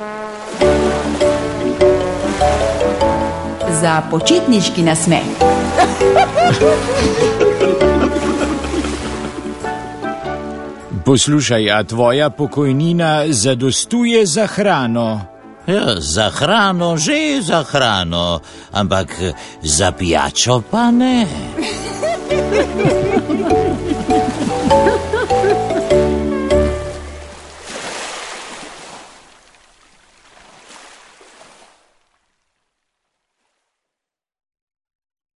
Za počitniški nasmeh. Poslušaj, a tvoja pokojnina zadostuje za hrano? Ja, za hrano, že za hrano, ampak za pijačo pa ne.